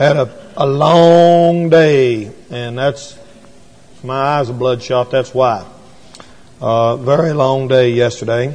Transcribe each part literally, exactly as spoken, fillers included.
Had a, a long day, and that's, my eyes are bloodshot, that's why. Uh, very long day yesterday.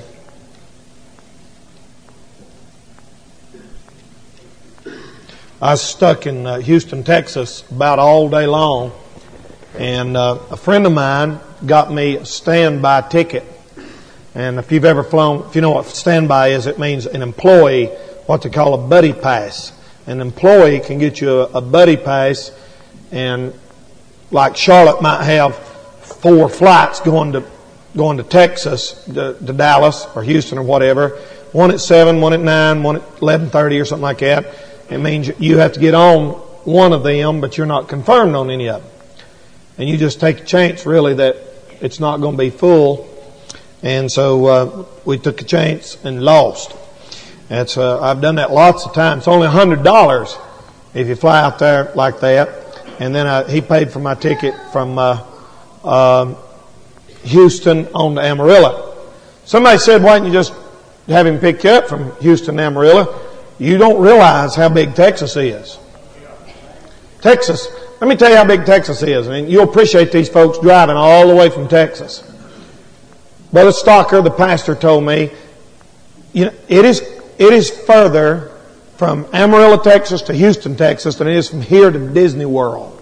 I was stuck in uh, Houston, Texas about all day long, and uh, a friend of mine got me a standby ticket. And if you've ever flown, if you know what standby is, it means an employee, what they call a buddy pass. An employee can get you a, a buddy pass, and like Charlotte might have four flights going to going to Texas, to, to Dallas or Houston or whatever. One at seven, one at nine, one at eleven thirty or something like that. It means you have to get on one of them, but you're not confirmed on any of them. And you just take a chance, really, that it's not going to be full. And so uh, we took a chance and lost. That's uh, I've done that lots of times. It's only one hundred dollars if you fly out there like that. And then I, he paid for my ticket from uh, uh, Houston on to Amarillo. Somebody said, why didn't you just have him pick you up from Houston to Amarillo? You don't realize how big Texas is. Texas, let me tell you how big Texas is. I mean, you'll appreciate these folks driving all the way from Texas. Brother Stocker, the pastor, told me, you know, it is it is further from Amarillo, Texas to Houston, Texas than it is from here to Disney World.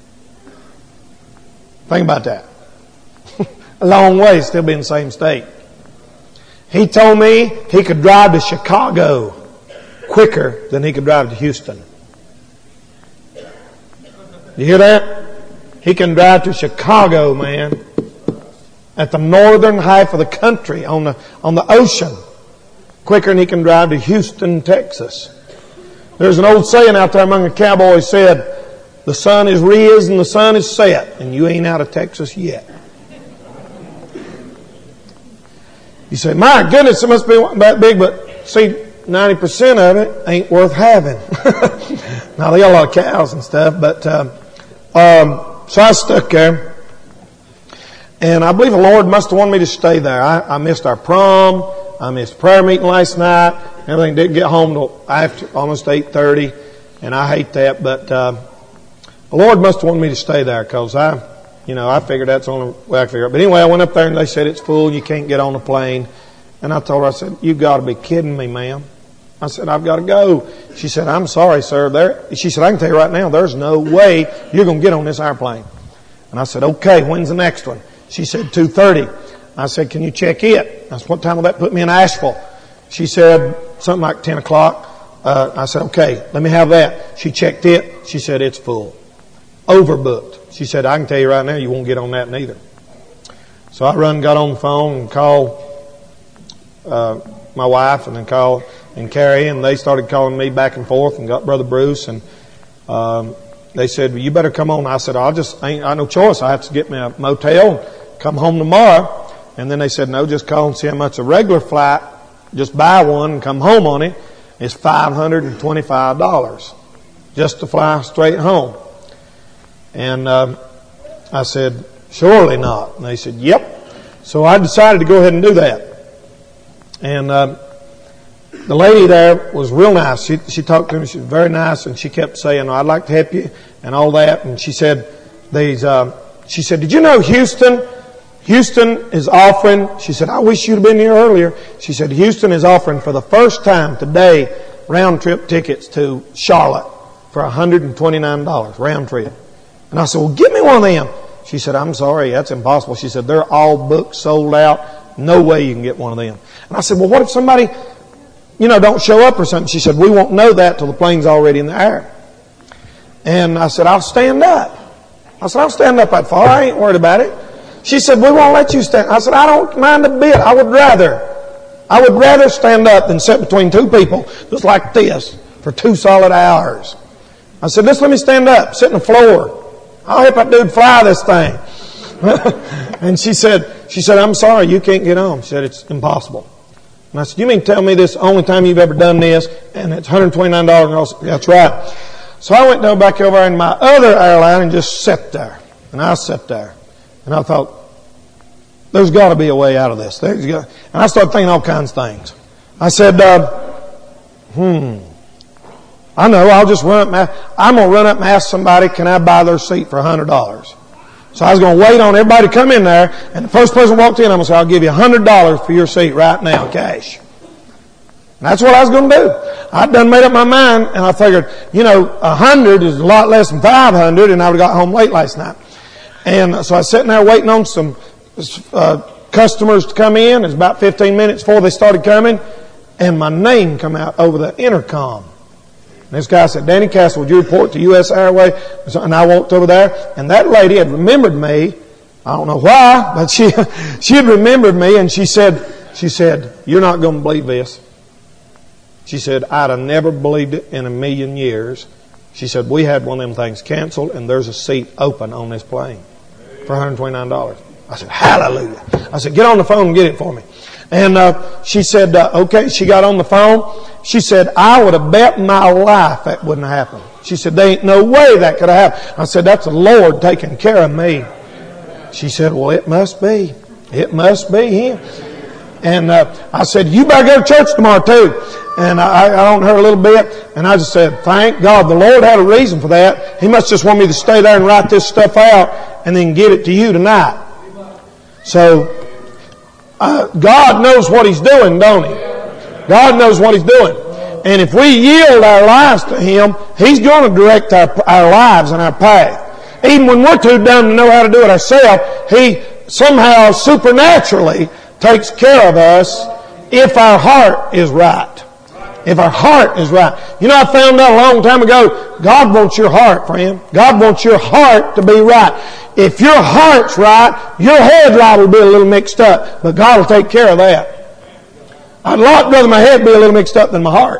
Think about that. A long way, still be in the same state. He told me he could drive to Chicago quicker than he could drive to Houston. You hear that? He can drive to Chicago, man. At the northern half of the country, on the on the ocean, quicker than he can drive to Houston, Texas. There's an old saying out there among the cowboys said, the sun is riz and the sun is set, and you ain't out of Texas yet. You say, my goodness, it must be that big, but see, ninety percent of it ain't worth having. Now, they got a lot of cows and stuff, but um, um, so I was stuck there. And I believe the Lord must have wanted me to stay there. I, I missed our prom. I missed prayer meeting last night. Everything didn't get home till after almost eight thirty, and I hate that. But uh, the Lord must have wanted me to stay there because I, you know, I figured that's the only way I could figure it. But anyway, I went up there and they said it's full. You can't get on the plane. And I told her, I said, "You've got to be kidding me, ma'am." I said, "I've got to go." She said, "I'm sorry, sir." There, she said, "I can tell you right now, there's no way you're going to get on this airplane." And I said, "Okay, when's the next one?" She said, two thirty. I said, "Can you check it?" I said, "What time will that put me in Asheville?" She said, something like ten o'clock. Uh, I said, "Okay, let me have that." She checked it. She said, "It's full. Overbooked." She said, "I can tell you right now, you won't get on that neither." So I run, got on the phone and called uh, my wife and then called and Carrie, and they started calling me back and forth and got Brother Bruce, and um, they said, "Well, you better come on." I said, "I'll just, I ain't I no choice. I have to get me a motel and come home tomorrow." And then they said, "No, just call and see how much a regular flight, just buy one and come home on it, is five hundred twenty-five dollars just to fly straight home." And uh, I said, "Surely not." And they said, "Yep." So I decided to go ahead and do that. And uh, the lady there was real nice. She, she talked to me. She was very nice, and she kept saying, "I'd like to help you," and all that. And she said, "These." Uh, she said, "Did you know Houston? Houston is offering." She said, "I wish you'd have been here earlier." She said, "Houston is offering for the first time today round trip tickets to Charlotte for one hundred twenty-nine dollars round trip." And I said, "Well, give me one of them." She said, "I'm sorry, that's impossible." She said, "They're all booked, sold out. No way you can get one of them." And I said, "Well, what if somebody, you know, don't show up or something?" She said, "We won't know that till the plane's already in the air." And I said, "I'll stand up." I said, "I'll stand up that far. I ain't worried about it." She said, "We won't let you stand." I said, "I don't mind a bit. I would rather, I would rather stand up than sit between two people just like this for two solid hours." I said, "Just let me stand up, sit on the floor. I'll help that dude fly this thing." And she said, she said, "I'm sorry, you can't get on." She said, "It's impossible." And I said, "You mean tell me this is the only time you've ever done this and it's one hundred twenty-nine dollars?" "That's right." So I went down back over in my other airline and just sat there. And I sat there. And I thought, there's got to be a way out of this. There's got, and I started thinking all kinds of things. I said, uh, hmm, I know, I'll just run up and, I'm going to run up and ask somebody, can I buy their seat for one hundred dollars? So I was going to wait on everybody to come in there, and the first person walked in, I'm going to say, I'll give you one hundred dollars for your seat right now, cash. And that's what I was going to do. I'd done made up my mind, and I figured, you know, one hundred is a lot less than five hundred, and I would have got home late last night. And so I was sitting there waiting on some uh, customers to come in. It was about fifteen minutes before they started coming, and my name come out over the intercom. And this guy said, Danny Castle, would you report to U S Airway? And I walked over there, and that lady had remembered me. I don't know why, but she she had remembered me, and she said, she said, you're not going to believe this. She said, I'd have never believed it in a million years. She said, we had one of them things canceled, and there's a seat open on this plane for one hundred twenty-nine dollars. I said, hallelujah. I said, get on the phone and get it for me. And uh, she said, uh, okay. She got on the phone. She said, I would have bet my life that wouldn't happen. She said, there ain't no way that could have happened. I said, that's the Lord taking care of me. She said, well, it must be. It must be Him. And uh, I said, you better go to church tomorrow too. And I, I owned her a little bit. And I just said, thank God. The Lord had a reason for that. He must just want me to stay there and write this stuff out and then get it to you tonight. So, uh, God knows what He's doing, don't He? God knows what He's doing. And if we yield our lives to Him, He's going to direct our, our lives and our path. Even when we're too dumb to know how to do it ourselves, He somehow supernaturally takes care of us if our heart is right. If our heart is right. You know, I found out a long time ago, God wants your heart, friend. God wants your heart to be right. If your heart's right, your head light will be a little mixed up, but God will take care of that. I'd a lot rather my head be a little mixed up than my heart.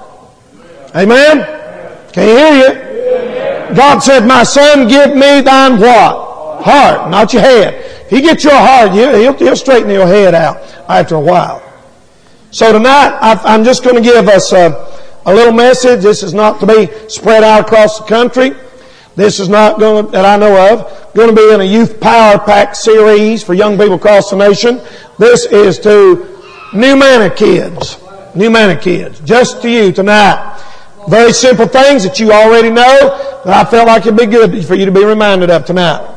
Amen? Can you hear you? God said, my son, give me thine what? Heart, not your head. If you get your heart, he'll, he'll straighten your head out after a while. So tonight, I'm just going to give us a, a little message. This is not to be spread out across the country. This is not going to, that I know of, going to be in a Youth Power Pack series for young people across the nation. This is to New Manna kids. New Manna kids. Just to you tonight. Very simple things that you already know that I felt like it'd be good for you to be reminded of tonight.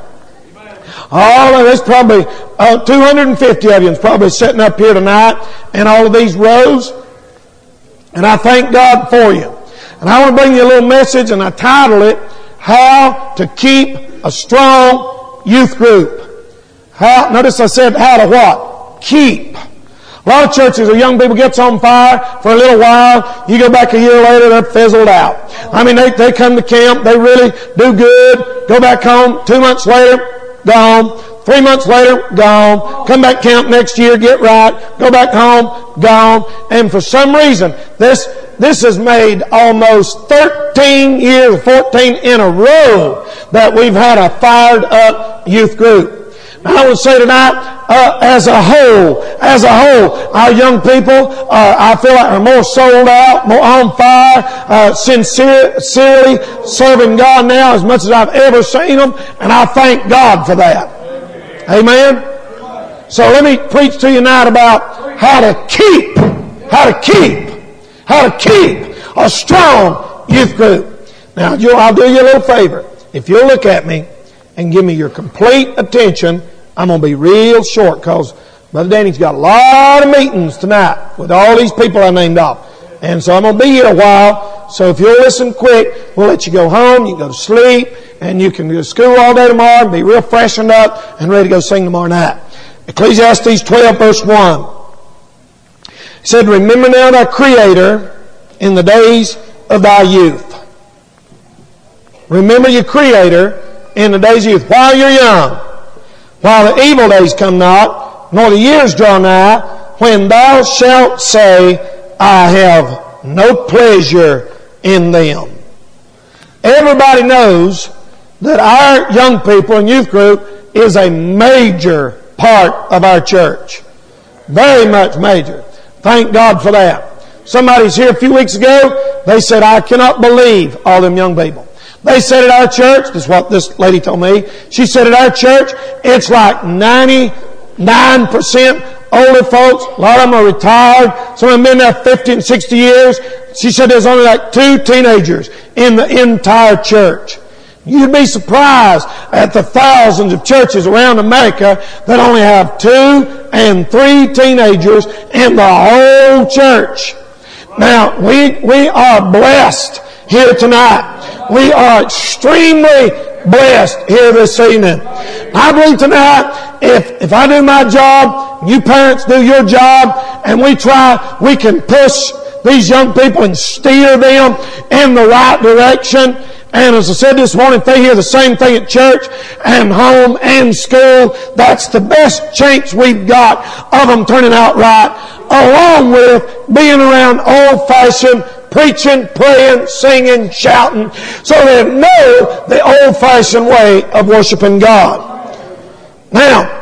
All of this, probably uh, two hundred fifty of you is probably sitting up here tonight in all of these rows. And I thank God for you. And I want to bring you a little message, and I title it, How to Keep a Strong Youth Group. How, notice I said how to what? Keep. A lot of churches, where young people gets on fire for a little while. You go back a year later, they're fizzled out. I mean, they, they come to camp, they really do good, go back home, two months later, gone. Three months later, gone. Come back camp next year, get right. Go back home, gone. And for some reason, this this has made almost thirteen years, fourteen in a row that we've had a fired up youth group. Now, I would say tonight, uh, as a whole, as a whole, our young people, uh, I feel like are more sold out, more on fire, uh, sincere, sincerely serving God now as much as I've ever seen them, and I thank God for that. Amen? So let me preach to you tonight about how to keep, how to keep, how to keep a strong youth group. Now, I'll do you a little favor. If you'll look at me and give me your complete attention, I'm going to be real short because Brother Danny's got a lot of meetings tonight with all these people I named off. And so I'm going to be here a while. So if you'll listen quick, we'll let you go home, you can go to sleep, and you can go to school all day tomorrow and be real freshened up and ready to go sing tomorrow night. Ecclesiastes twelve verse one. It said, remember now thy Creator in the days of thy youth. Remember your Creator in the days of youth, while you're young, while the evil days come not, nor the years draw nigh, when thou shalt say, I have no pleasure in them. Everybody knows that our young people and youth group is a major part of our church. Very much major. Thank God for that. Somebody's here a few weeks ago, they said, I cannot believe all them young people. They said at our church, this is what this lady told me, she said at our church, it's like ninety-nine percent older folks. A lot of them are retired. Some of them have been there fifty and sixty years. She said there's only like two teenagers in the entire church. You'd be surprised at the thousands of churches around America that only have two and three teenagers in the whole church. Now, we, we are blessed here tonight. We are extremely blessed here this evening. I believe tonight, if, if I do my job, you parents do your job, and we try, we can push these young people and steer them in the right direction. And as I said this morning, if they hear the same thing at church and home and school, that's the best chance we've got of them turning out right, along with being around old-fashioned preaching, praying, singing, shouting, so they know the old-fashioned way of worshiping God. Now,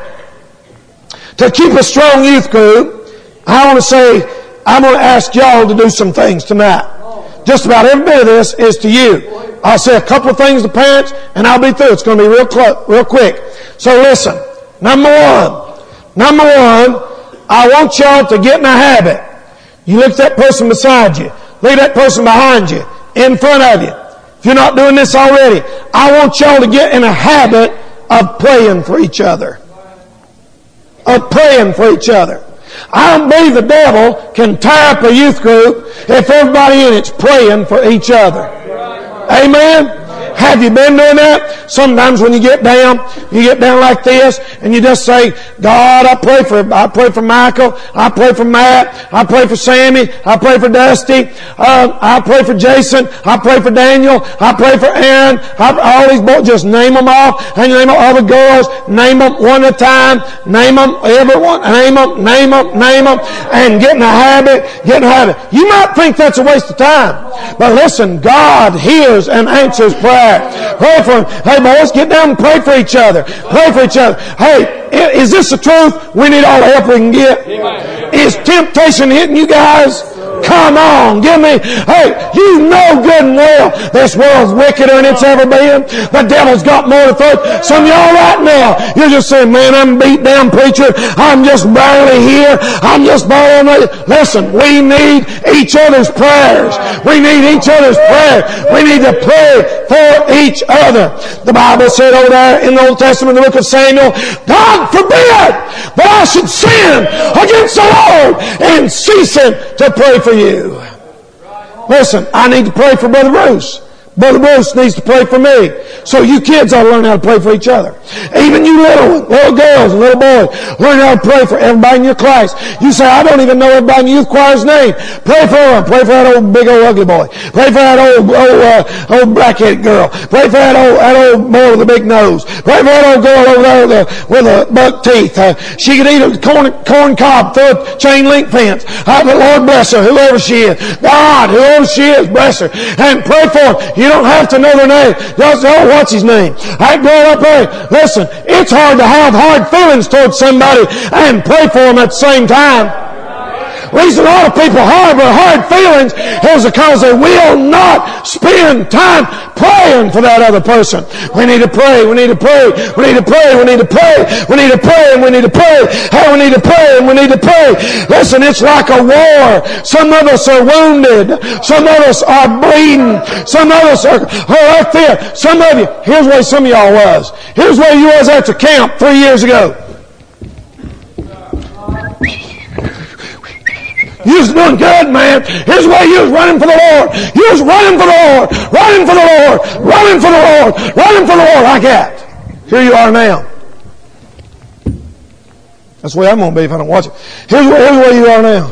to keep a strong youth group, I want to say, I'm going to ask y'all to do some things tonight. Just about every bit of this is to you. I'll say a couple of things to parents, and I'll be through. It's going to be real close, real quick. So listen. Number one. Number one, I want y'all to get in a habit. You look at that person beside you. Look at that person behind you. In front of you. If you're not doing this already, I want y'all to get in a habit of praying for each other. Of praying for each other. I don't believe the devil can tie up a youth group if everybody in it's praying for each other. Amen? Have you been doing that? Sometimes when you get down, you get down like this, and you just say, God, I pray for, I pray for Michael, I pray for Matt, I pray for Sammy, I pray for Dusty, uh, I pray for Jason, I pray for Daniel, I pray for Aaron, I, all these boys, just name them all, and you name all the girls, name them one at a time, name them, everyone, name them, name them, name them, and get in a habit, get in a habit. You might think that's a waste of time, but listen, God hears and answers prayer. Pray for them. Hey, boys, get down and pray for each other. Pray for each other. Hey, is this the truth? We need all the help we can get. Is temptation hitting you guys? Come on, give me. Hey, you know good and well this world's wickeder than it's ever been. The devil's got more to throw. Some of y'all right now, you're just saying, man, I'm beat down preacher. I'm just barely here. I'm just barely. Listen, we need each other's prayers. We need each other's prayers. We need to pray for each other. The Bible said over there in the Old Testament, in the book of Samuel, God forbid that I should sin against the Lord and ceasing to pray for you. Listen, I need to pray for Brother Bruce. Brother Bruce needs to pray for me. So you kids ought to learn how to pray for each other. Even you little ones, little girls and little boys, learn how to pray for everybody in your class. You say, I don't even know everybody in the youth choir's name. Pray for them. Pray for that old big old ugly boy. Pray for that old old, uh, old black-headed girl. Pray for that old, that old boy with a big nose. Pray for that old girl over there with a, with a buck teeth. Uh, she could eat a corn, corn cob through a chain link fence. Uh, the Lord bless her, whoever she is. God, whoever she is, bless her. And pray for her. You don't have to know their name. Just say, oh, what's his name? I grow up there. Listen, it's hard to have hard feelings towards somebody and pray for them at the same time. The reason a lot of people harbor hard feelings is because they will not spend time praying for that other person. We need to pray. We need to pray. We need to pray. We need to pray. We need to pray. And we need to pray. Hey, we need to pray. And we need to pray. Listen, it's like a war. Some of us are wounded. Some of us are bleeding. Some of us are, are right there. Some of you, here's where some of y'all was. Here's where you was at the camp three years ago. You was doing good, man. Here's why you was running for the Lord. You was running for the Lord. Running for the Lord. Running for the Lord. Running for the Lord like that. Here you are now. That's the way I'm going to be if I don't watch it. Here's where, here's where you are now.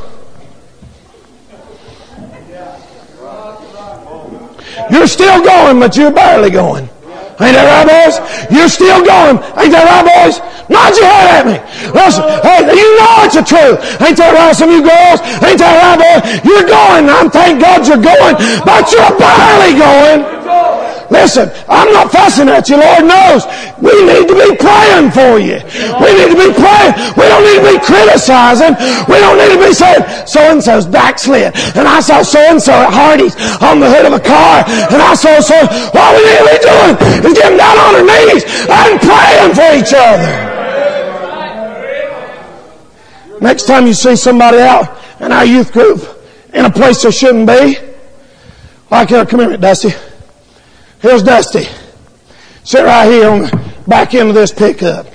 You're still going, but you're barely going. Ain't that right, boys? You're still going. Ain't that right, boys? Nod your head at me. Listen, hey, you know it's the truth. Ain't that right, some of you girls? Ain't that right, boys? You're going. I'm thank God you're going, but you're barely going. Listen, I'm not fussing at you. Lord knows. We need to be praying for you. We need to be praying. We don't need to be criticizing. We don't need to be saying, so-and-so's backslid. And I saw so-and-so at Hardee's on the hood of a car. And I saw so what we need to be doing is getting down on our knees and praying for each other. Next time you see somebody out in our youth group in a place they shouldn't be, like here, come here, Dusty. Here's Dusty. Sit right here on the back end of this pickup.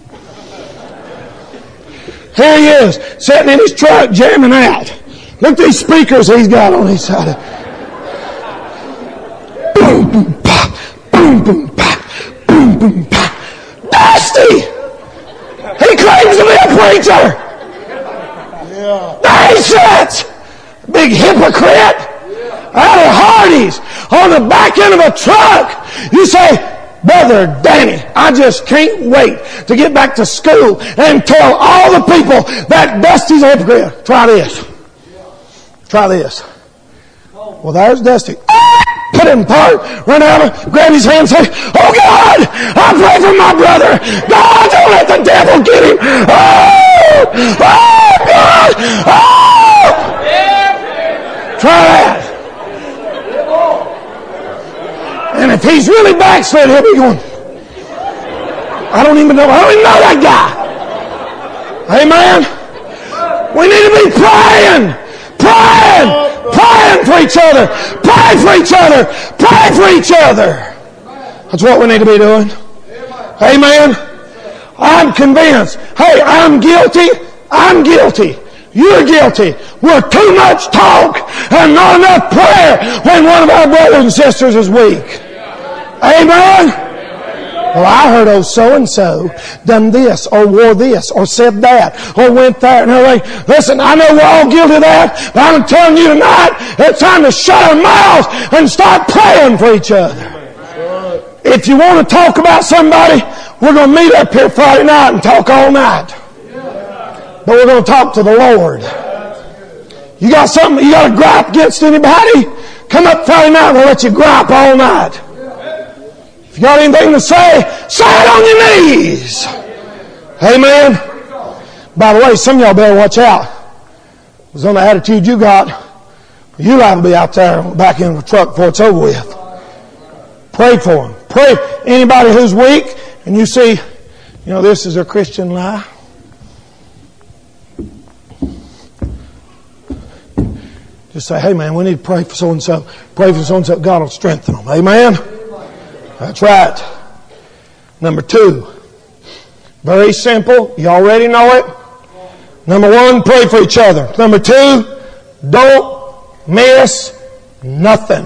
Here he is, sitting in his truck, jamming out. Look at these speakers he's got on his side. Boom, boom, pop, boom, boom, pop, boom, boom, pop. Dusty! He claims to be a preacher! Yeah. There he sits! Big hypocrite! Out of Hardee's, on the back end of a truck. You say, Brother Danny, I just can't wait to get back to school and tell all the people that Dusty's a hypocrite. Try this. Try this. Well, there's Dusty. Put him in park, run out, grab his hand, say, oh God, I pray for my brother. God, don't let the devil get him. Oh, oh God, oh. Try that. And if he's really backslid, he'll be going, I don't even know, I don't even know that guy. Amen. We need to be praying, praying, praying for each other, pray for each other, pray for each other. That's what we need to be doing. Amen. I'm convinced. Hey, I'm guilty. I'm guilty. You're guilty. We're too much talk and not enough prayer when one of our brothers and sisters is weak. Amen? Well, I heard old so-and-so done this or wore this or said that or went there. And everything. Listen, I know we're all guilty of that, but I'm telling you tonight, it's time to shut our mouths and start praying for each other. If you want to talk about somebody, we're going to meet up here Friday night and talk all night. But we're going to talk to the Lord. You got something, you got a gripe against anybody? Come up Friday night and we'll let you gripe all night. If you got anything to say, say it on your knees. Amen. By the way, some of y'all better watch out. Because on the attitude you got, you liable to be out there back in the truck before it's over with. Pray for them. Pray. Anybody who's weak and you see, you know, this is a Christian lie. Just say, hey man, we need to pray for so-and-so. Pray for so-and-so. God will strengthen them. Amen? That's right. Number two. Very simple. You already know it. Number one, pray for each other. Number two, don't miss nothing.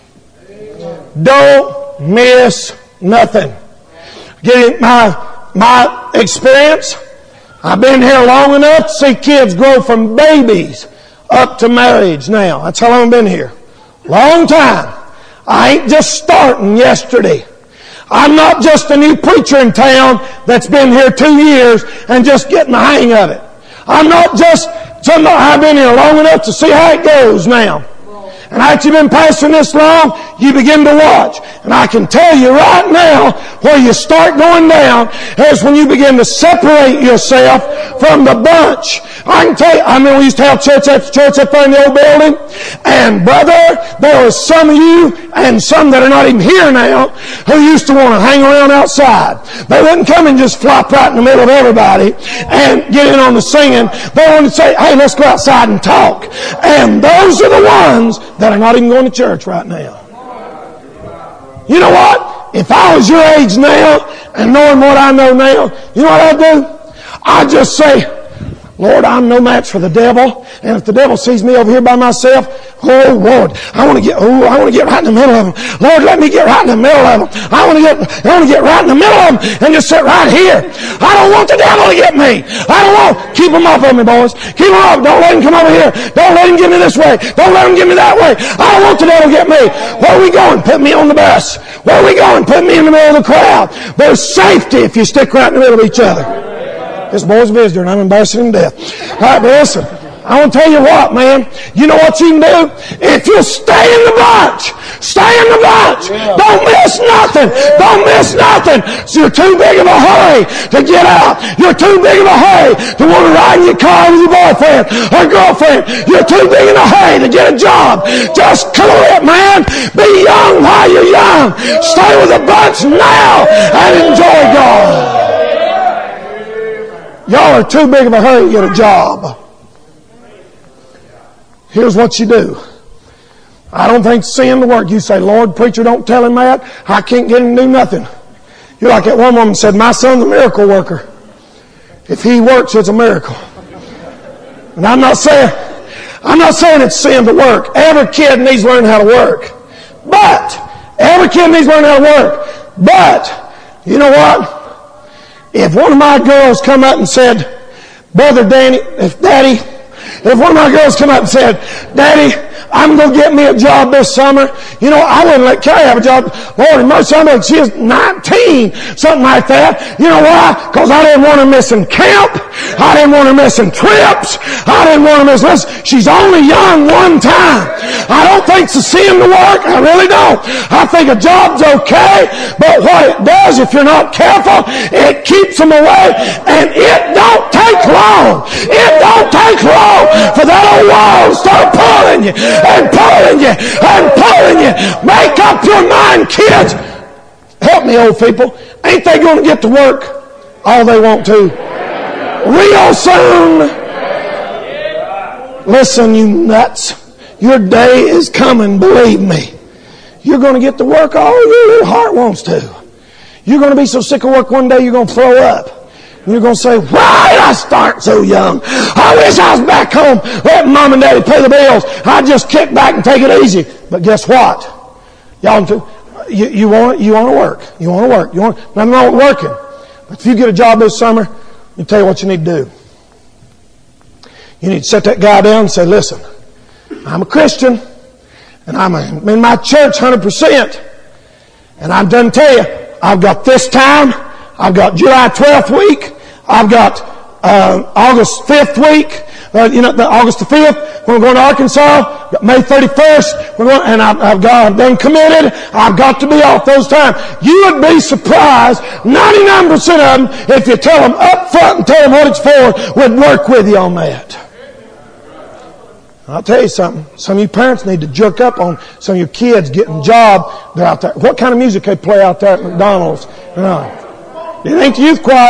Don't miss nothing. Getting my, my experience, I've been here long enough to see kids grow from babies up to marriage now. That's how long I've been here. Long time. I ain't just starting yesterday. I'm not just a new preacher in town that's been here two years and just getting the hang of it. I'm not just somebody, I've been here long enough to see how it goes now. And after you've been pastoring this long, you begin to watch. And I can tell you right now, where you start going down is when you begin to separate yourself from the bunch. I can tell you, I mean, we used to have church after church up there in the old building. And brother, there was some of you, and some that are not even here now, who used to want to hang around outside. They wouldn't come and just flop right in the middle of everybody and get in on the singing. They wanted to say, hey, let's go outside and talk. And those are the ones that are not even going to church right now. You know what? If I was your age now and knowing what I know now, you know what I'd do? I'd just say, Lord, I'm no match for the devil. And if the devil sees me over here by myself, oh Lord, I want to get, oh, I want to get right in the middle of them. Lord, let me get right in the middle of them. I want to get, I want to get right in the middle of them and just sit right here. I don't want the devil to get me. I don't want, keep him off of me, boys. Keep him off. Don't let him come over here. Don't let him get me this way. Don't let him get me that way. I don't want the devil to get me. Where are we going? Put me on the bus. Where are we going? Put me in the middle of the crowd. There's safety if you stick right in the middle of each other. This boy's a visitor and I'm embarrassing him to death. All right, but listen, I want to tell you what, man. You know what you can do? If you stay in the bunch, stay in the bunch. Yeah. Don't miss nothing. Yeah. Don't miss nothing. So you're too big of a hurry to get out. You're too big of a hurry to want to ride in your car with your boyfriend or girlfriend. You're too big in a hurry to get a job. Just cool it, man. Be young while you're young. Stay with the bunch now and enjoy God. Y'all are too big of a hurry to get a job. Here's what you do. I don't think sin to work. You say, Lord, preacher, don't tell him that. I can't get him to do nothing. You're like that one woman said, my son's a miracle worker. If he works, it's a miracle. And I'm not saying, I'm not saying it's sin to work. Every kid needs to learn how to work. But, every kid needs to learn how to work. But, you know what? If one of my girls come up and said, Brother Danny, if Daddy, if one of my girls come up and said, Daddy, I'm going to get me a job this summer. You know, I wouldn't let Carrie have a job. Lord, in most of them, she is nineteen, something like that. You know why? Because I didn't want her missing camp. I didn't want her missing trips. I didn't want her missing. Listen, she's only young one time. I don't think it's a sin to work. I really don't. I think a job's okay. But what it does, if you're not careful, it keeps them away. And it don't take long. It don't take long for that old wall to start pulling you and pulling you and pulling you. Make up your mind, kids. Help me, old people. Ain't they going to get to work all they want to? Real soon. Listen, you nuts. Your day is coming, believe me. You're going to get to work all your little heart wants to. You're going to be so sick of work one day you're going to throw up. You're going to say, why did I start so young? I wish I was back home letting Mom and Daddy pay the bills. I'd just kick back and take it easy. But guess what? Y'all, you, you want you want to work. You want to work. You want nothing wrong with working. But if you get a job this summer, let me tell you what you need to do. You need to sit that guy down and say, listen, I'm a Christian, and I'm in my church one hundred percent. And I'm done tell you, I've got this time, I've got July twelfth week, I've got uh, August fifth week, uh, you know, the August the fifth, we're going to Arkansas, got May thirty-first, we're going, and I've, I've got, I've been committed, I've got to be off those times. You would be surprised, ninety-nine percent of them, if you tell them up front and tell them what it's for, would work with you on that. I'll tell you something. Some of you parents need to jerk up on some of your kids getting a job. They're out there. What kind of music they play out there at McDonald's? You know, it ain't the youth choir.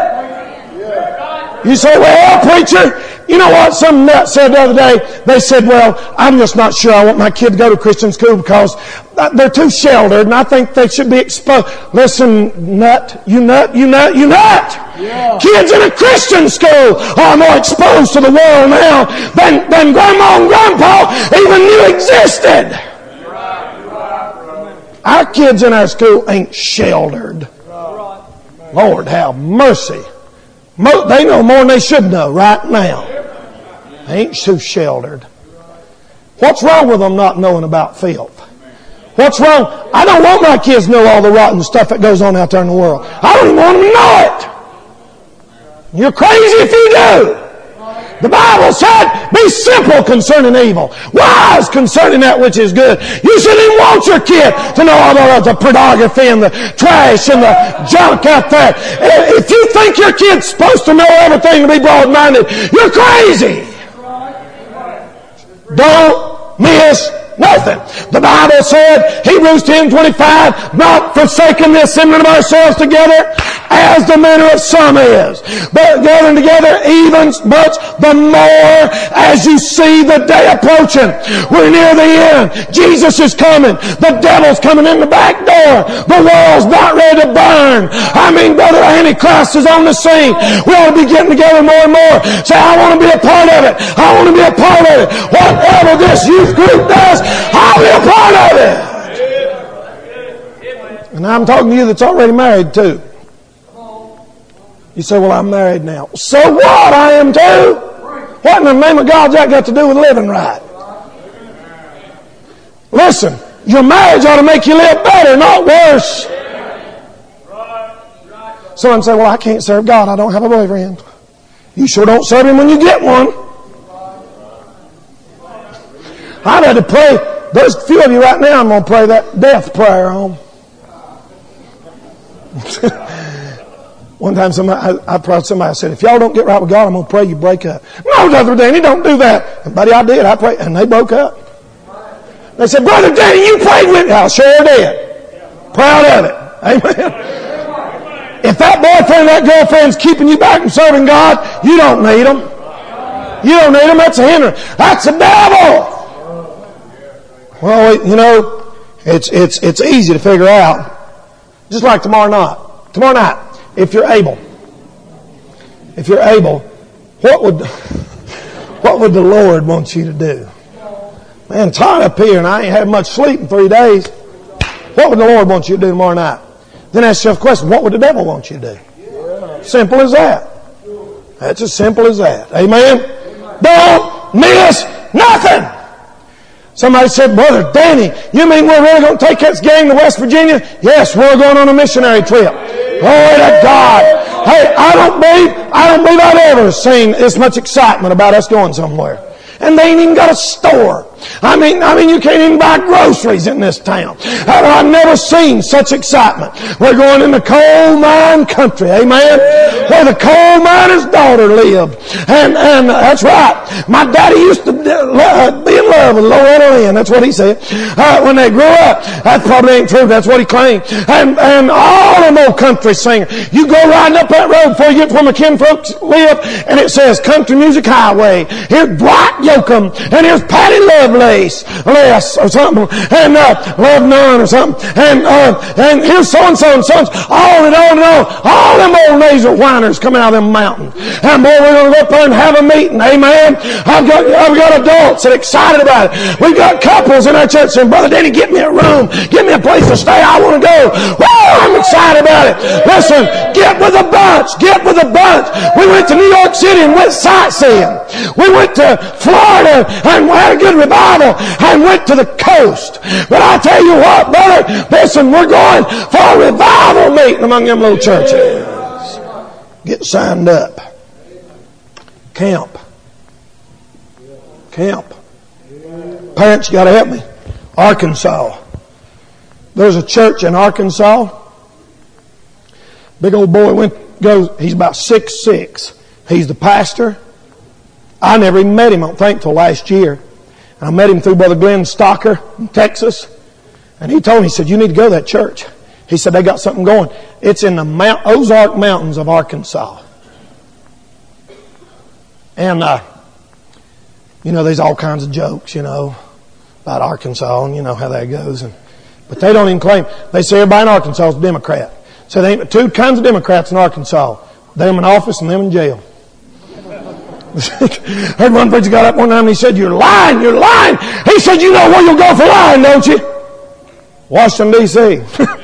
You say, well, preacher, you know what? Some nut said the other day. They said, well, I'm just not sure I want my kid to go to Christian school because they're too sheltered and I think they should be exposed. Listen, nut, you nut, you nut, you nut. Yeah. Kids in a Christian school are more exposed to the world now than, than Grandma and Grandpa even knew existed. You're right, you're right, our kids in our school ain't sheltered. Right. Lord have mercy. They know more than they should know right now. They ain't too sheltered. What's wrong with them not knowing about filth? What's wrong? I don't want my kids to know all the rotten stuff that goes on out there in the world. I don't even want them to know it. You're crazy if you do. The Bible said, be simple concerning evil, wise concerning that which is good. You shouldn't even want your kid to know all the, the pornography and the trash and the junk out there. If you think your kid's supposed to know everything to be broad-minded, you're crazy. Don't miss nothing. The Bible said, Hebrews ten twenty-five, not forsaking the assembling of ourselves together, as the manner of some is, but gathering together even much the more as you see the day approaching. We're near the end. Jesus is coming. The devil's coming in the back door. The world's not ready to burn. I mean, Brother Antichrist is on the scene. We ought to be getting together more and more. Say, I want to be a part of it. I want to be a part of it. Whatever this youth group does, I'll be a part of it. And I'm talking to you that's already married too. You say, well, I'm married now. So what? I am too. What in the name of God's that got to do with living right? Listen, your marriage ought to make you live better, not worse. Someone say, well, I can't serve God. I don't have a boyfriend. You sure don't serve Him when you get one. I've had to pray. There's a few of you right now I'm going to pray that death prayer on. One time somebody, I, I prayed somebody, I said, if y'all don't get right with God, I'm going to pray you break up. No, Brother Danny, don't do that. And buddy, I did. I prayed, and they broke up. They said, Brother Danny, you prayed with me. I sure did. Proud of it. Amen. If that boyfriend, that girlfriend's keeping you back from serving God, you don't need them. You don't need them. That's a hindrance. That's the devil. Well, you know, it's it's it's easy to figure out. Just like tomorrow night. Tomorrow night, if you're able, if you're able, what would what would the Lord want you to do? Man, tired up here, and I ain't had much sleep in three days. What would the Lord want you to do tomorrow night? Then ask yourself a question: what would the devil want you to do? Simple as that. That's as simple as that. Amen. Don't miss nothing. Somebody said, Brother Danny, you mean we're really going to take this gang to West Virginia? Yes, we're going on a missionary trip. Glory to God. Hey, I don't believe, I don't believe I've ever seen as much excitement about us going somewhere. And they ain't even got a store. I mean, I mean, you can't even buy groceries in this town. I've never seen such excitement. We're going in the coal mine country, amen? Where the coal miner's daughter lived. And, and that's right. My daddy used to be in love with Loretta Lynn. That's what he said. Uh, when they grew up. That probably ain't true. That's what he claimed. And, and all them old country singers. You go riding up that road before you get to where my kinfolks live, and it says Country Music Highway. Here's Dwight Yoakam, and here's Patty Lovelace, Les, or something, and uh, Love None, or something, and uh, and here's so and so and so, on and on and on. All them old nasal whiners coming out of them mountains. And boy, we're going to go up there and have a meeting. Amen. I've got I've got adults that are excited about it. We've got couples in our church saying, Brother Danny, get me a room, get me a place to stay. I want to go. Woo! I'm excited about it. Listen, get with a bunch. Get with a bunch. We went to New York City and went sightseeing. We went to Florida and had a good revival and went to the coast. But I tell you what, brother, listen, we're going for a revival meeting among them little churches. Get signed up. Camp. Camp. Parents, you got to help me. Arkansas. There's a church in Arkansas. Big old boy went goes. He's about six six. He's the pastor. I never even met him, I don't think, till last year. And I met him through Brother Glenn Stocker in Texas. And he told me, he said, you need to go to that church. He said, they got something going. It's in the Mount, Ozark Mountains of Arkansas. And, uh, you know, there's all kinds of jokes, you know, about Arkansas and you know how that goes. And, but they don't even claim. They say everybody in Arkansas is a Democrat. So there ain't two kinds of Democrats in Arkansas. Them in office and them in jail. Heard one preacher got up one time and he said, you're lying, you're lying. He said, you know where you'll go for lying, don't you? Washington, D C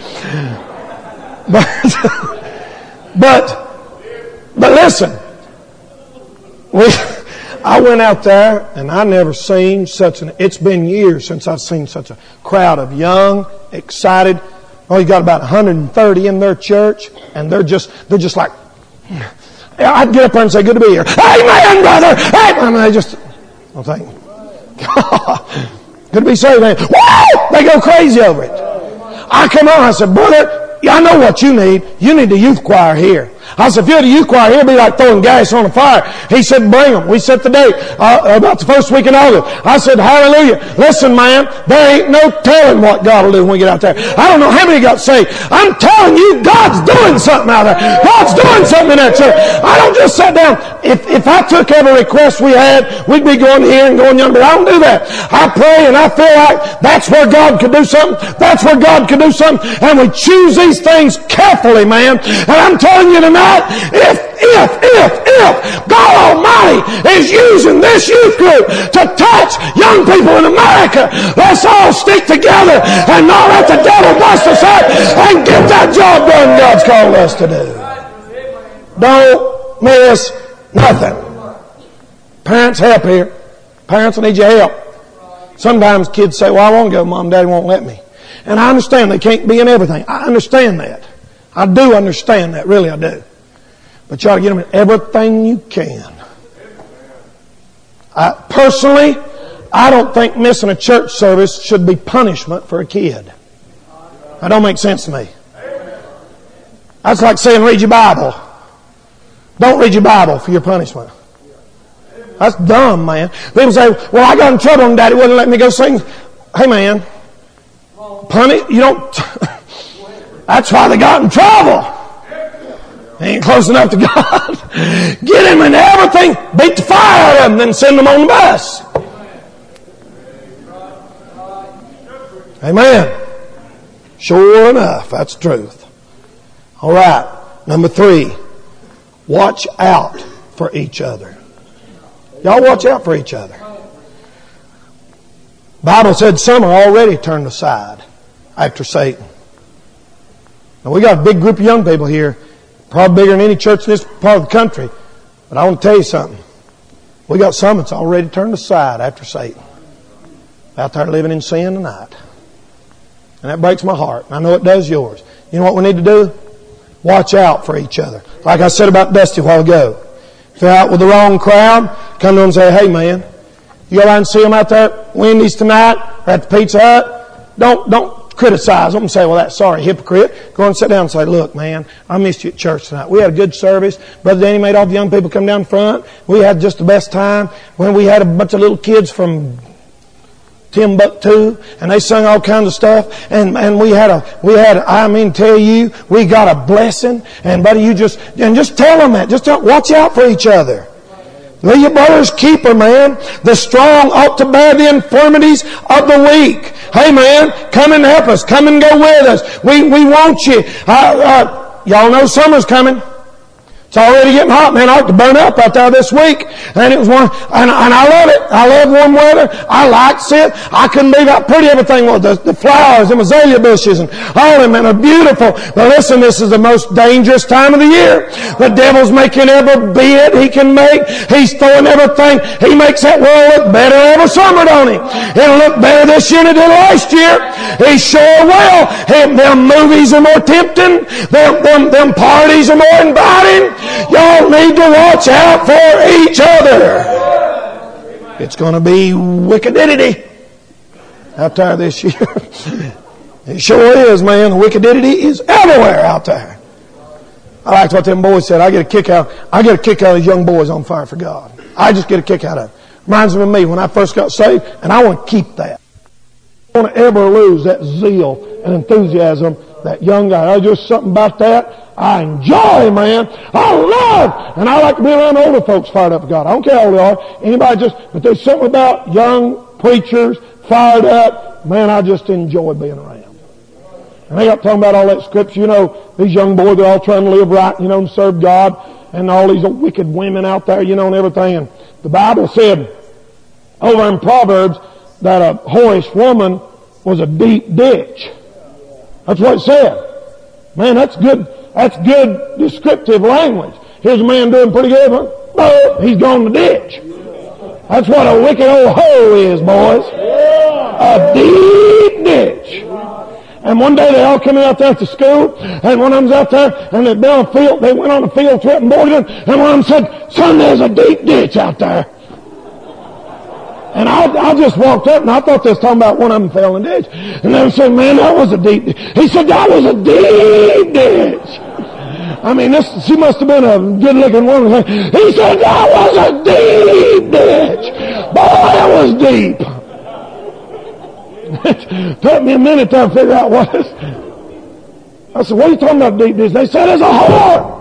but, but, but listen. We, I went out there and I never seen such an, it's been years since I've seen such a crowd of young, excited. Oh, you got about one hundred thirty in their church and they're just, they're just like, I'd get up there and say, good to be here. Amen, brother. Amen. They just, I'm thinking, good to be saved. Man. Woo! They go crazy over it. I come on, I said, brother, I know what you need. You need the youth choir here. I said, if you had a youth choir here, it'd be like throwing gas on a fire. He said, bring them. We set the date uh, about the first week in August. I said, hallelujah. Listen, man, there ain't no telling what God will do when we get out there. I don't know how many got saved. I'm telling you, God's doing something out there. God's doing something in that church. I don't just sit down. If, if I took every request we had, we'd be going here and going yonder. But I don't do that. I pray and I feel like that's where God could do something. That's where God could do something. And we choose these things carefully, man. And I'm telling you tonight, if, if, if, if God Almighty is using this youth group to touch young people in America, let's all stick together and not let the devil bust us up and get that job done God's called us to do. Don't miss nothing. Parents, help here. Parents, I need your help. Sometimes kids say, well, I want to go. Mom and Daddy won't let me. And I understand they can't be in everything. I understand that. I do understand that. Really, I do. But you ought to get them in everything you can. I, personally, I don't think missing a church service should be punishment for a kid. That don't make sense to me. That's like saying read your Bible. Don't read your Bible for your punishment. That's dumb, man. People say, well, I got in trouble and Daddy wouldn't let me go sing. Hey, man. Punish, you don't... That's why they got in trouble. He ain't close enough to God. Get him in everything. Beat the fire out of him, then send him on the bus. Amen. Sure enough, that's the truth. All right. Number three. Watch out for each other. Y'all watch out for each other. Bible said some are already turned aside after Satan. Now we got a big group of young people here, probably bigger than any church in this part of the country. But I want to tell you something. We got some that's already turned aside after Satan. Out there living in sin tonight. And that breaks my heart. And I know it does yours. You know what we need to do? Watch out for each other. Like I said about Dusty a while ago. If you're out with the wrong crowd, come to them and say, hey man, you go out and see them out there at Wendy's tonight or at the Pizza Hut. Don't, don't criticize them and say, well, that's sorry, hypocrite. Go and sit down and say, look man, I missed you at church tonight. We had a good service. Brother Danny made all the young people come down front. We had just the best time. When we had a bunch of little kids from Timbuktu, and they sung all kinds of stuff, and, and we had a, we had, a, I mean, tell you, we got a blessing, and buddy, you just, and just tell them that, just tell, watch out for each other. Be your brother's keeper, man. The strong ought to bear the infirmities of the weak. Hey man, come and help us, come and go with us. We, we want you. Uh, uh, y'all know summer's coming. It's already getting hot, man. I ought to burn up out there this week. And it was one, and, and I love it. I love warm weather. I like it. I couldn't believe how pretty everything was. The, the flowers and azalea bushes and all of them, and are beautiful. But listen, this is the most dangerous time of the year. The devil's making every bid he can make. He's throwing everything. He makes that world look better every summer, don't he? It'll look better this year than it did last year. He sure will. Him, them movies are more tempting. Them, them, them parties are more inviting. Y'all need to watch out for each other. It's going to be wickedity out there this year. It sure is, man. The wickedity is everywhere out there. I liked what them boys said. I get a kick out. I get a kick out of these young boys on fire for God. I just get a kick out of it. Reminds me of me when I first got saved, and I want to keep that. I don't want to ever lose that zeal and enthusiasm. That young guy, there's just something about that I enjoy, man. I love, and I like to be around older folks fired up for God. I don't care how old they are. Anybody just, but there's something about young preachers fired up. Man, I just enjoy being around. And they got talking about all that scripture. You know, these young boys, they're all trying to live right, you know, and serve God. And all these old wicked women out there, you know, and everything. And the Bible said over in Proverbs that a whorish woman was a deep ditch. That's what it said. Man, that's good. That's good descriptive language. Here's a man doing pretty good. Oh, he's gone in the ditch. That's what a wicked old hole is, boys. A deep ditch. And one day they all came out there to school, and one of them's out there, and they'd been on a field. They went on a field trip and boarded, and one of them said, "Son, there's a deep ditch out there." And I, I just walked up, and I thought they was talking about one of them fell in the ditch. And they said, "Man, that was a deep ditch." He said, "That was a deep ditch." I mean, this, she must have been a good-looking woman. He said, "That was a deep ditch." Boy, it was deep. It took me a minute to figure out what it is. I said, "What are you talking about, deep ditch?" They said, "It's a whore."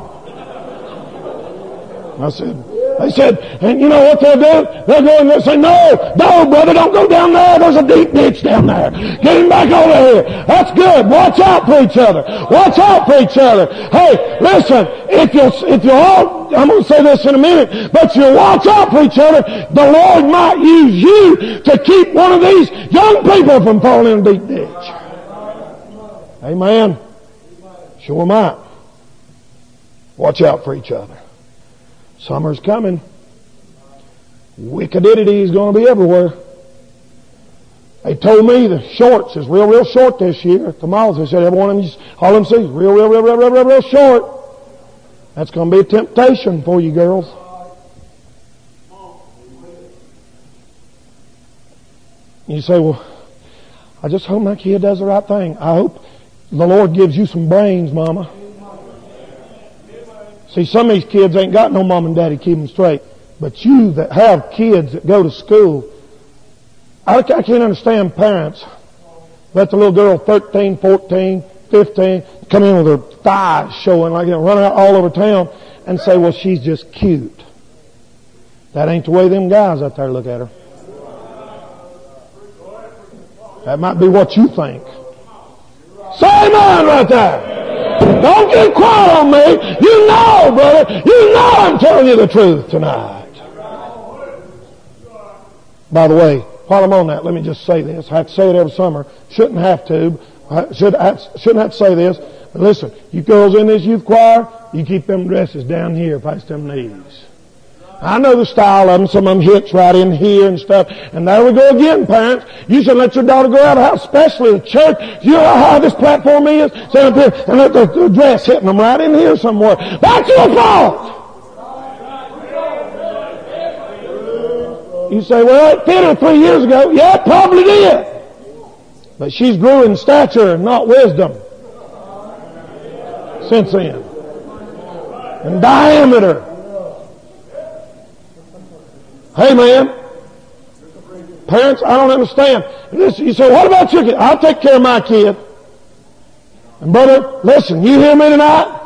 I said, they said, and you know what they'll do? They'll go in there and say, "No, no, brother, don't go down there. There's a deep ditch down there. Get him back over here." That's good. Watch out for each other. Watch out for each other. Hey, listen, if you'll, if you'll all, I'm going to say this in a minute, but you watch out for each other, the Lord might use you to keep one of these young people from falling in a deep ditch. Amen. Sure might. Watch out for each other. Summer's coming. Wickedity is going to be everywhere. They told me the shorts is real, real short this year. At the malls, they said every one of them, all them seats, real, real, real, real, real, real, real short. That's going to be a temptation for you girls. You say, "Well, I just hope my kid does the right thing." I hope the Lord gives you some brains, Mama. See, some of these kids ain't got no mom and daddy to keep them straight. But you that have kids that go to school, I, I can't understand parents let the little girl thirteen, fourteen, fifteen come in with her thighs showing like, you know, run out all over town and say, well, she's just cute. That ain't the way them guys out there look at her. That might be what you think. Say amen right there. Don't get quiet on me. You know, brother. You know I'm telling you the truth tonight. By the way, while I'm on that, let me just say this. I have to say it every summer. Shouldn't have to. I should have, shouldn't have to say this. But listen, you girls in this youth choir, you keep them dresses down here past them knees. I know the style of them. Some of them hits right in here and stuff. And there we go again, parents. You should let your daughter go out of the house, especially the church. You know how high this platform is? Stand up here and let the, the dress hitting them right in here somewhere. That's your fault! You say, well, it fit her three years ago. Yeah, it probably did. But she's grew in stature and not wisdom since then. In diameter. Hey, man. Parents, I don't understand. You say, what about your kid? I'll take care of my kid. And brother, listen, you hear me tonight?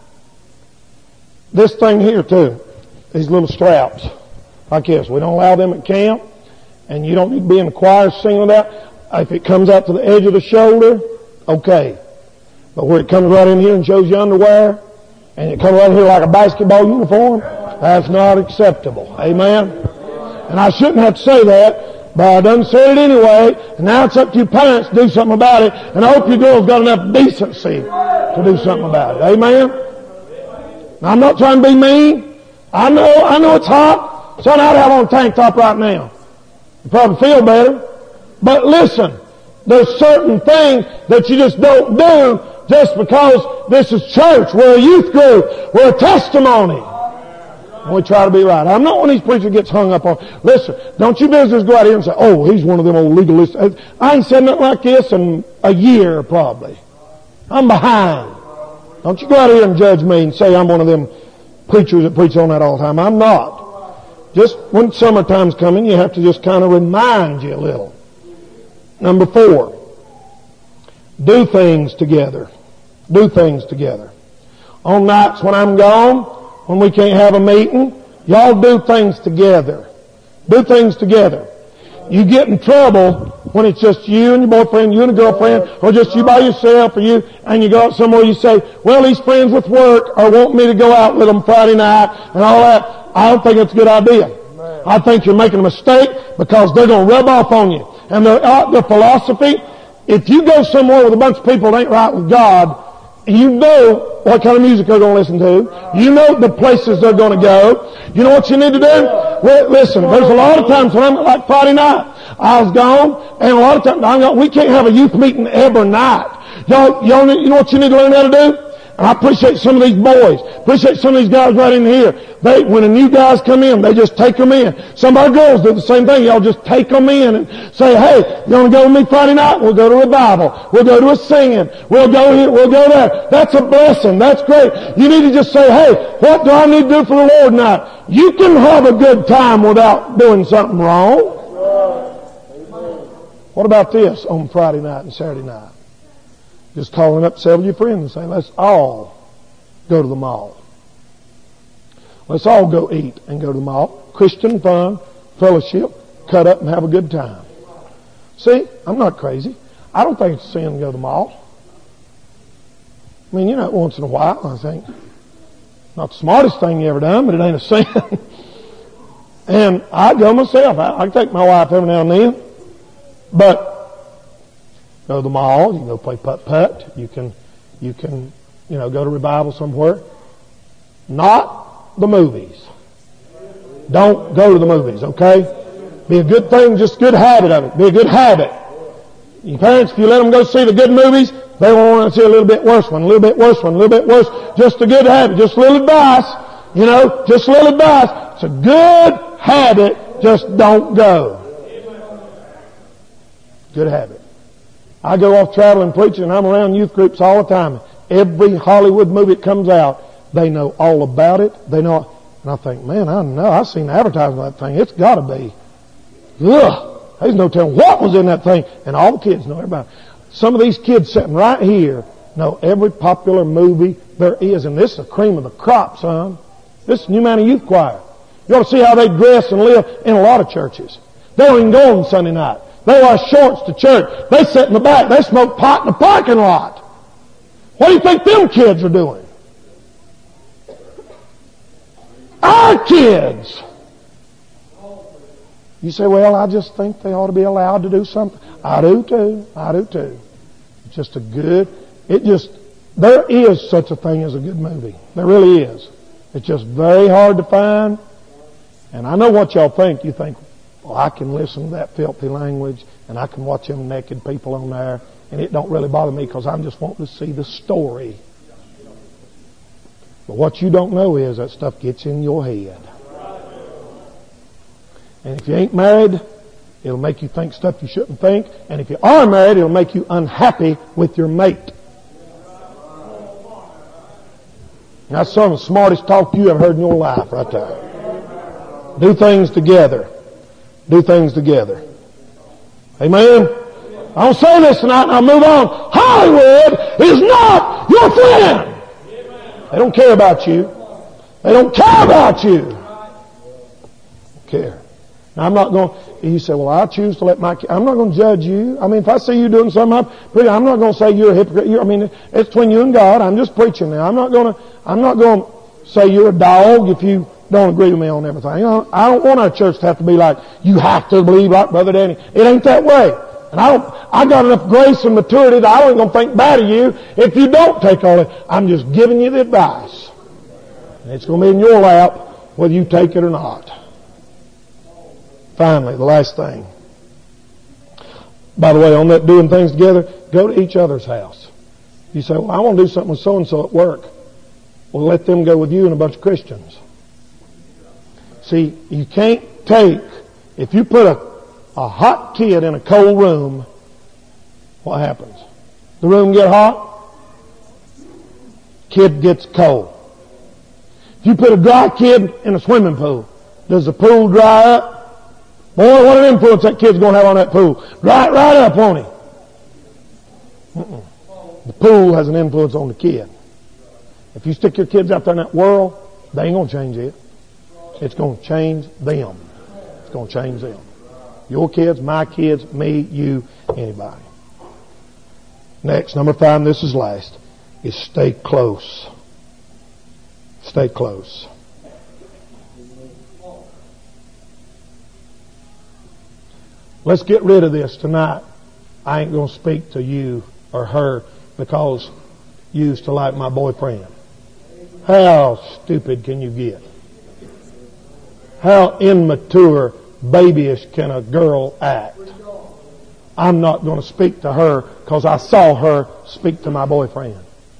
This thing here too. These little straps. Like this. We don't allow them at camp. And you don't need to be in the choir singing that. If it comes out to the edge of the shoulder, okay. But where it comes right in here and shows your underwear, and it comes right in here like a basketball uniform, that's not acceptable. Amen? And I shouldn't have to say that, but I done said it anyway, and now it's up to you parents to do something about it, and I hope your girls got enough decency to do something about it. Amen? Now, I'm not trying to be mean. I know, I know it's hot. Son, I'd have on a tank top right now. You probably feel better. But listen, there's certain things that you just don't do just because this is church. We're a youth group. We're a testimony. And we try to be right. I'm not one of these preachers that gets hung up on. Listen, don't you business go out here and say, oh, he's one of them old legalists. I ain't said nothing like this in a year probably. I'm behind. Don't you go out here and judge me and say I'm one of them preachers that preach on that all the time. I'm not. Just when summertime's coming, you have to just kind of remind you a little. Number four, do things together. Do things together. On nights when I'm gone, when we can't have a meeting, y'all do things together. Do things together. You get in trouble when it's just you and your boyfriend, you and a girlfriend, or just you by yourself, or you, and you go out somewhere, you say, well, these friends with work are wanting me to go out with them Friday night, and all that. I don't think it's a good idea. I think you're making a mistake because they're going to rub off on you. And their, uh, their philosophy, if you go somewhere with a bunch of people that ain't right with God, you know what kind of music they're going to listen to. You know the places they're going to go. You know what you need to do? Well, listen, there's a lot of times when I'm like Friday night, I was gone, and a lot of times I'm gone, we can't have a youth meeting every night. Y'all, y'all, you know what you need to learn how to do? And I appreciate some of these boys. Appreciate some of these guys right in here. They, when the new guys come in, they just take them in. Some of our girls do the same thing. Y'all just take them in and say, hey, you want to go with me Friday night? We'll go to revival. We'll go to a singing. We'll go here. We'll go there. That's a blessing. That's great. You need to just say, hey, what do I need to do for the Lord tonight? You can have a good time without doing something wrong. What about this on Friday night and Saturday night? Just calling up several of your friends and saying, let's all go to the mall. Let's all go eat and go to the mall. Christian fun, fellowship, cut up and have a good time. See, I'm not crazy. I don't think it's a sin to go to the mall. I mean, you know, once in a while, I think. Not the smartest thing you ever done, but it ain't a sin. And I go myself. I, I take my wife every now and then. But go to the mall, you can go play putt-putt, you can, you can, you know, go to revival somewhere. Not the movies. Don't go to the movies, okay? Be a good thing, just a good habit of it. Be a good habit. Your parents, if you let them go see the good movies, they won't want to see a little bit worse one, a little bit worse one, a little bit worse. Just a good habit, just a little advice, you know, just a little advice. It's a good habit, just don't go. Good habit. I go off traveling preaching and I'm around youth groups all the time. Every Hollywood movie that comes out, they know all about it. They know, and I think, man, I know, I've seen the advertising of that thing. It's gotta be. Ugh. There's no telling what was in that thing. And all the kids know everybody. Some of these kids sitting right here No, every popular movie there is, and this is the cream of the crop, son. This is New Mountain Youth Choir. You ought to see how they dress and live in a lot of churches. They don't even go on Sunday night. They wear shorts to church. They sit in the back. They smoke pot in the parking lot. What do you think them kids are doing? Our kids. You say, well, I just think they ought to be allowed to do something. I do too. I do too. It's just a good, it just, there is such a thing as a good movie. There really is. It's just very hard to find. And I know what y'all think. You think, well, I can listen to that filthy language and I can watch them naked people on there and it don't really bother me because I'm just wanting to see the story. But what you don't know is that stuff gets in your head. And if you ain't married, it'll make you think stuff you shouldn't think. And if you are married, it'll make you unhappy with your mate. That's some of the smartest talk you ever heard in your life right there. Do things together. Do things together. Amen? I'll say this tonight and I'll move on. Hollywood is not your friend. They don't care about you. They don't care about you. They don't care. Now I'm not going, you say, well, I choose to let my kids, I'm not going to judge you. I mean, if I see you doing something, I'm, I'm not going to say you're a hypocrite. You're, I mean, it's between you and God. I'm just preaching now. I'm not going to, I'm not going to say you're a dog if you don't agree with me on everything. You know, I don't want our church to have to be like, you have to believe like Brother Danny. It ain't that way. And I don't, I got enough grace and maturity that I ain't going to think bad of you if you don't take all that. I'm just giving you the advice. And it's going to be in your lap whether you take it or not. Finally, the last thing. By the way, on that doing things together, go to each other's house. You say, well, I want to do something with so-and-so at work. Well, let them go with you and a bunch of Christians. See, you can't take, if you put a, a hot kid in a cold room, what happens? The room get hot, kid gets cold. If you put a dry kid in a swimming pool, does the pool dry up? Boy, what an influence that kid's going to have on that pool. Dry it right up, won't he? Mm-mm. The pool has an influence on the kid. If you stick your kids out there in that world, they ain't going to change it. It's going to change them. It's going to change them. Your kids, my kids, me, you, anybody. Next, number five, this is last, is stay close. Stay close. Let's get rid of this tonight. I ain't going to speak to you or her because you used to like my boyfriend. How stupid can you get? How immature, babyish can a girl act? I'm not going to speak to her because I saw her speak to my boyfriend.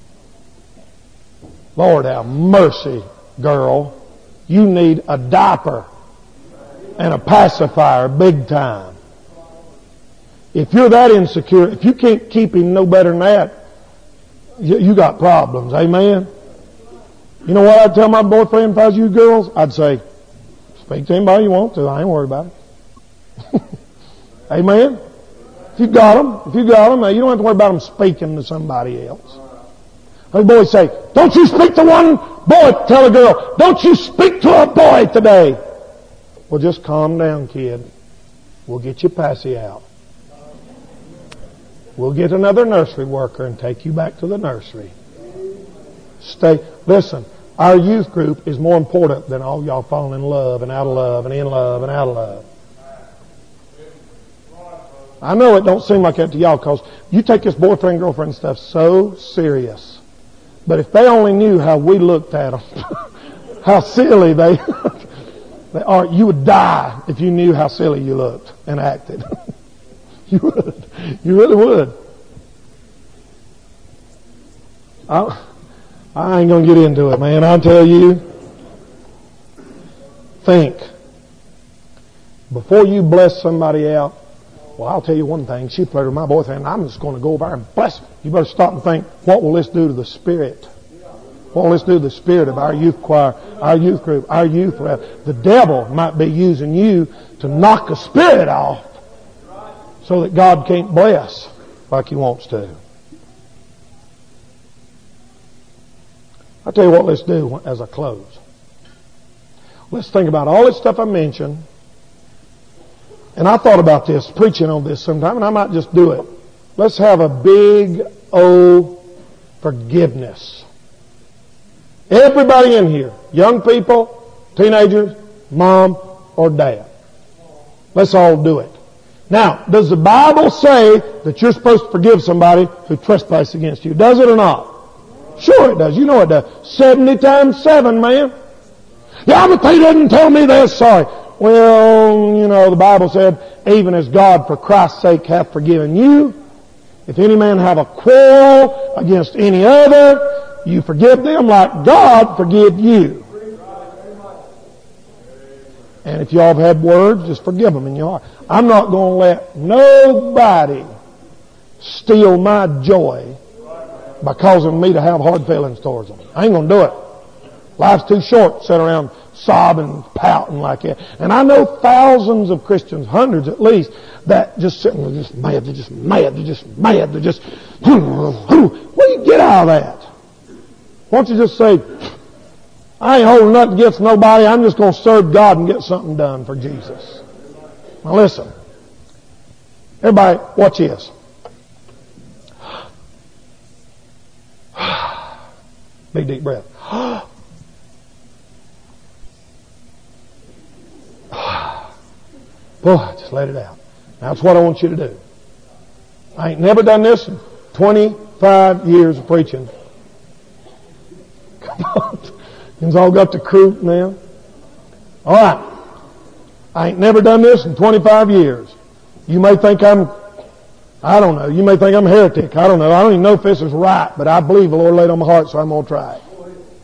Lord have mercy, girl. You need a diaper and a pacifier big time. If you're that insecure, if you can't keep him no better than that, you, you got problems. Amen? You know what I'd tell my boyfriend if I was you girls? I'd say, speak to anybody you want to. I ain't worried about it. Amen? If you got them, if you got them, you don't have to worry about them speaking to somebody else. The boys say, don't you speak to one boy. Tell a girl, don't you speak to a boy today. Well, just calm down, kid. We'll get you passy out. We'll get another nursery worker and take you back to the nursery. Stay. Listen, our youth group is more important than all y'all falling in love and out of love and in love and out of love. I know it don't seem like that to y'all because you take this boyfriend, girlfriend stuff so serious. But if they only knew how we looked at them, how silly they, they are, you would die if you knew how silly you looked and acted. You would. You really would. I, I ain't going to get into it, man. I'll tell you. Think. Before you bless somebody out, well, I'll tell you one thing. She flirted with my boyfriend. I'm just going to go over there and bless him. You better stop and think, what will this do to the spirit? What will this do to the spirit of our youth choir, our youth group, our youth rep? The devil might be using you to knock the spirit off so that God can't bless like He wants to. I'll tell you what let's do as I close. Let's think about all this stuff I mentioned. And I thought about this, preaching on this sometime, and I might just do it. Let's have a big old forgiveness. Everybody in here, young people, teenagers, mom or dad. Let's all do it. Now, does the Bible say that you're supposed to forgive somebody who trespasses against you? Does it or not? Sure it does. You know it does. seventy times seven, man. Yeah, but they didn't tell me they're sorry. Well, you know, the Bible said, even as God for Christ's sake hath forgiven you, if any man have a quarrel against any other, you forgive them like God forgive you. And if y'all have had words, just forgive them in your heart. I'm not going to let nobody steal my joy by causing me to have hard feelings towards them. I ain't going to do it. Life's too short to sit around sobbing, pouting like that. And I know thousands of Christians, hundreds at least, that just sitting there just mad, they're just mad, they're just mad, they're just, what do you get out of that? Why don't you just say, I ain't holding nothing against nobody, I'm just going to serve God and get something done for Jesus. Now listen, everybody watch this. Big deep breath. Boy, just let it out. That's what I want you to do. I ain't never done this in twenty-five years of preaching. Come on. It's all got the croup now. All right. I ain't never done this in twenty-five years. You may think I'm, I don't know, you may think I'm a heretic. I don't know. I don't even know if this is right, but I believe the Lord laid on my heart, so I'm going to try it.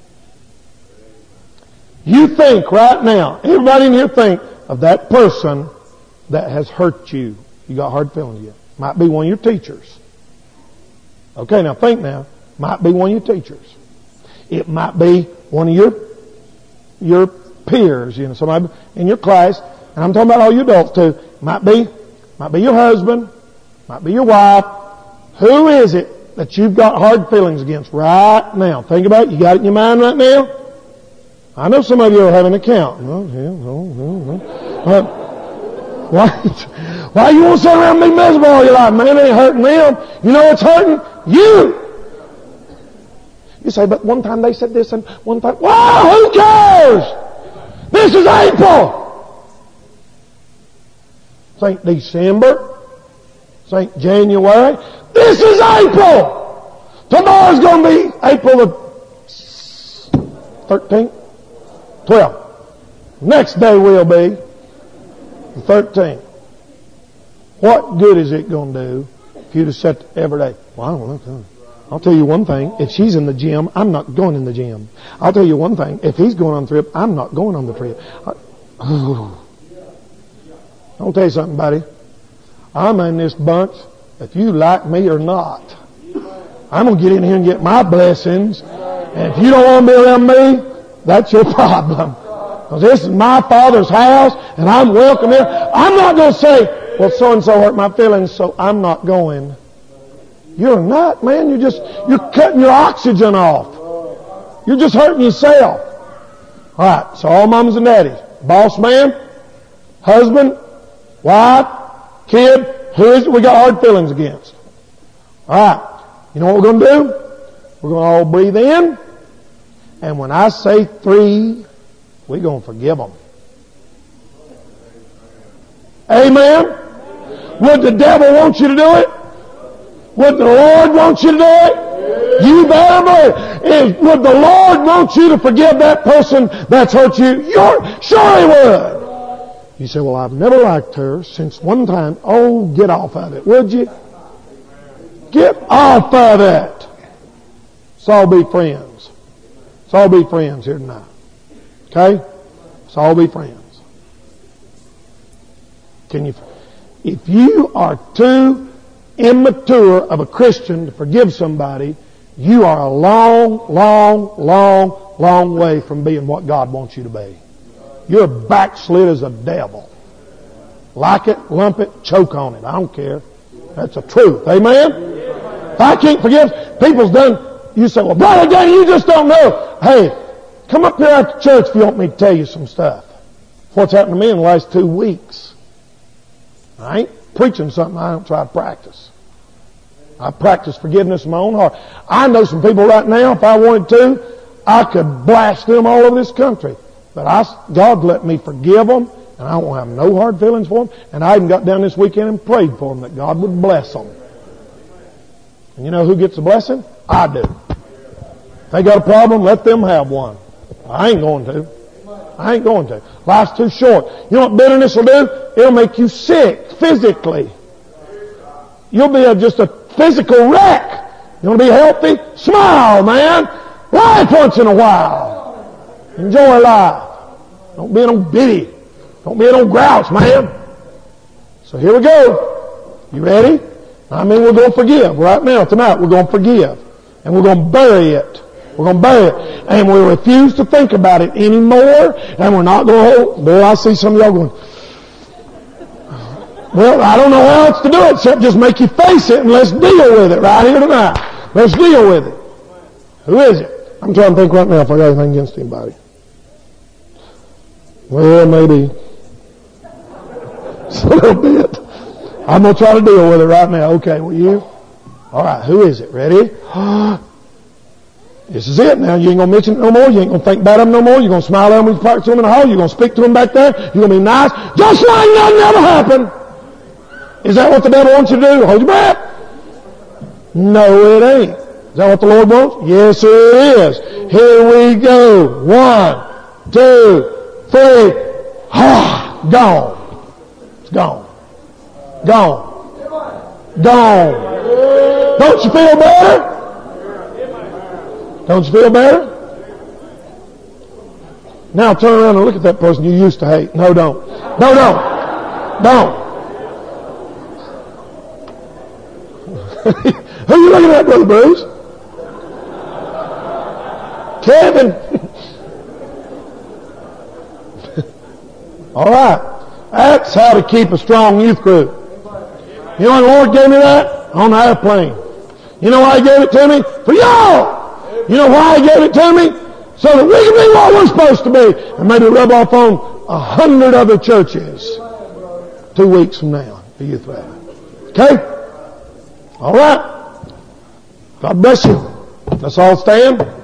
You think right now, everybody in here think of that person that has hurt you. You got hard feelings yet. Might be one of your teachers. Okay, now think now. Might be one of your teachers. It might be one of your your peers, you know, somebody in your class. And I'm talking about all you adults too. Might be, might be your husband. Might be your wife. Who is it that you've got hard feelings against right now? Think about it. You got it in your mind right now? I know some of you are having a count. Oh, yeah, no, no, no. Uh, why, why you want to sit around and be miserable all your life? Man, it ain't hurting them. You know what's hurting? You! You say, but one time they said this and one time... Wow, who cares? This is April! This ain't December. This ain't January. This is April! Tomorrow's going to be April the thirteenth. twelve. Next day will be the thirteenth. What good is it going to do if you just sit every day? Well, I don't know. I'll tell you one thing. If she's in the gym, I'm not going in the gym. I'll tell you one thing. If he's going on the trip, I'm not going on the trip. I, oh. I'll tell you something, buddy. I'm in this bunch if you like me or not. I'm going to get in here and get my blessings. And if you don't want to be around me, that's your problem. Because this is my Father's house, and I'm welcome here. I'm not going to say, well, so-and-so hurt my feelings, so I'm not going. You're not, man. You're just, you're cutting your oxygen off. You're just hurting yourself. All right, so all mamas and daddies. Boss man, husband, wife, kid, who is it we got hard feelings against? All right, you know what we're going to do? We're going to all breathe in. And when I say three, we're going to forgive them. Amen? Would the devil want you to do it? Would the Lord want you to do it? You better believe. If, would the Lord want you to forgive that person that's hurt you? You're, sure He would. You say, well, I've never liked her since one time. Oh, get off of it, would you? Get off of it. Let's all be friends. Let's all be friends here tonight. Okay? Let's all be friends. Can you, if you are too immature of a Christian to forgive somebody, you are a long, long, long, long way from being what God wants you to be. You're backslid as a devil. Like it, lump it, choke on it. I don't care. That's the truth. Amen? If I can't forgive, people's done you say, well, Brother Danny, you just don't know. Hey, come up here after church if you want me to tell you some stuff. What's happened to me in the last two weeks. I ain't preaching something I don't try to practice. I practice forgiveness in my own heart. I know some people right now, if I wanted to, I could blast them all over this country. But I, God let me forgive them, and I won't have no hard feelings for them. And I even got down this weekend and prayed for them that God would bless them. And you know who gets the blessing? I do. If they got a problem, let them have one. I ain't going to. I ain't going to. Life's too short. You know what bitterness will do? It'll make you sick physically. You'll be a, just a physical wreck. You want to be healthy? Smile, man. Laugh once in a while. Enjoy life. Don't be an old bitty. Don't be an old grouch, man. So here we go. You ready? I mean, we're going to forgive. Right now, tonight, we're going to forgive. And we're going to bury it. We're going to bury it. And we refuse to think about it anymore. And we're not going to hold. Boy, I see some of y'all going, well, I don't know how else to do it except just make you face it and let's deal with it right here tonight. Let's deal with it. Who is it? I'm trying to think right now if I got anything against anybody. Well, maybe. Just a little bit. I'm going to try to deal with it right now. Okay, will you? All right, who is it? Ready? This is it now. You ain't going to mention it no more. You ain't going to think about them no more. You're going to smile at them when you talk to them in the hall. You're going to speak to them back there. You're going to be nice. Just like nothing ever happened. Is that what the devil wants you to do? Hold your breath. No, it ain't. Is that what the Lord wants? Yes, it is. Here we go. One, two, three. Ah, gone. It's gone. Gone. Gone. Don't you feel better? Don't you feel better? Now turn around and look at that person you used to hate. No, don't. No, don't. Don't. Who are you looking at, Brother Bruce? Kevin. All right. That's how to keep a strong youth group. You know when the Lord gave me that? On the airplane. You know why He gave it to me? For y'all! You know why He gave it to me? So that we can be what we're supposed to be. And maybe rub off on a hundred other churches two weeks from now, the youth rally. Okay? All right. God bless you. Let's all stand.